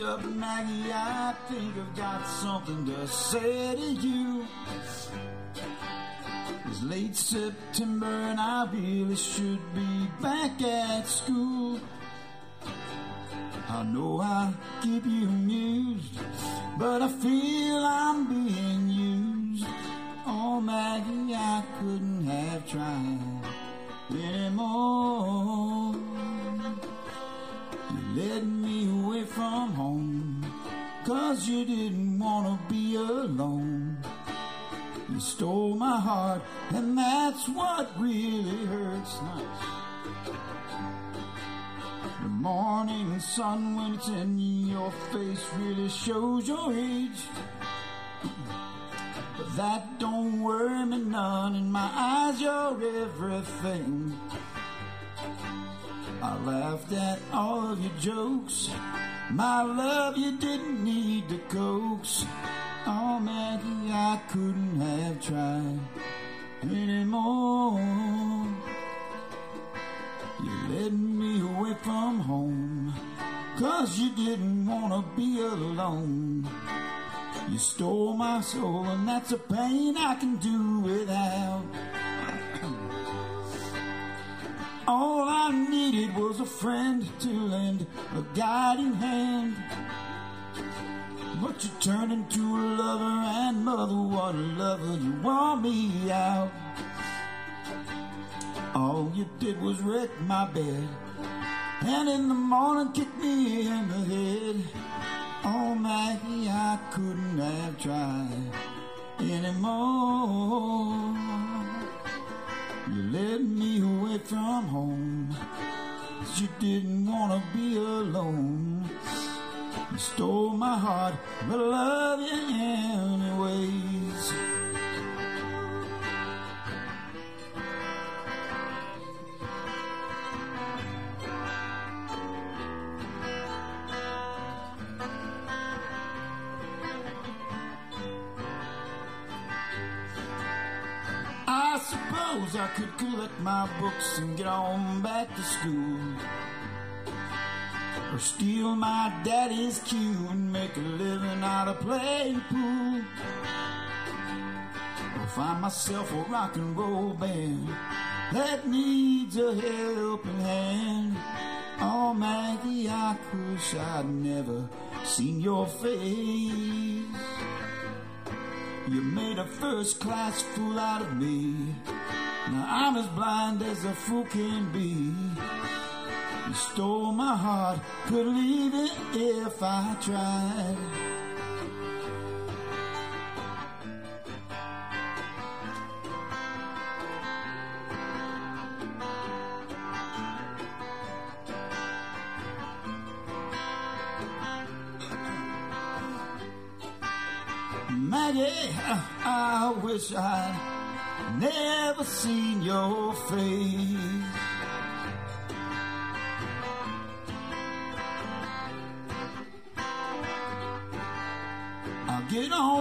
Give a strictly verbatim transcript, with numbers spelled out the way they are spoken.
up, Maggie, I think I've got something to say to you. It's late September and I really should be back at school. I know I keep you amused, but I feel I'm being used. Oh, Maggie, I couldn't have tried anymore. You led me away from home, 'cause you didn't want to be alone. You stole my heart, and that's what really hurts. Nice. The morning sun, when it's in your face, really shows your age. But that don't worry me none. In my eyes, you're everything. I laughed at all of your jokes. My love, you didn't need to coax. Oh, Maggie, I couldn't have tried anymore. You led me away from home, 'cause you didn't want to be alone. You stole my soul, and that's a pain I can do without. All I needed was a friend to lend a guiding hand. But you turned into a lover, and mother, what a lover, you wore me out. All you did was wreck my bed, and in the morning kick me in the head. Oh, Maggie, I couldn't have tried anymore. You led me away from home, 'cause you didn't want to be alone. You stole my heart, but I love you anyways. I suppose I could collect my books and get on back to school, or steal my daddy's cue and make a living out of playing pool, or find myself a rock and roll band that needs a helping hand. Oh, Maggie, I wish I'd never seen your face. You made a first-class fool out of me. Now I'm as blind as a fool can be. You stole my heart, couldn't leave it if I tried. Maggie, I wish I'd never seen your face. I'll get on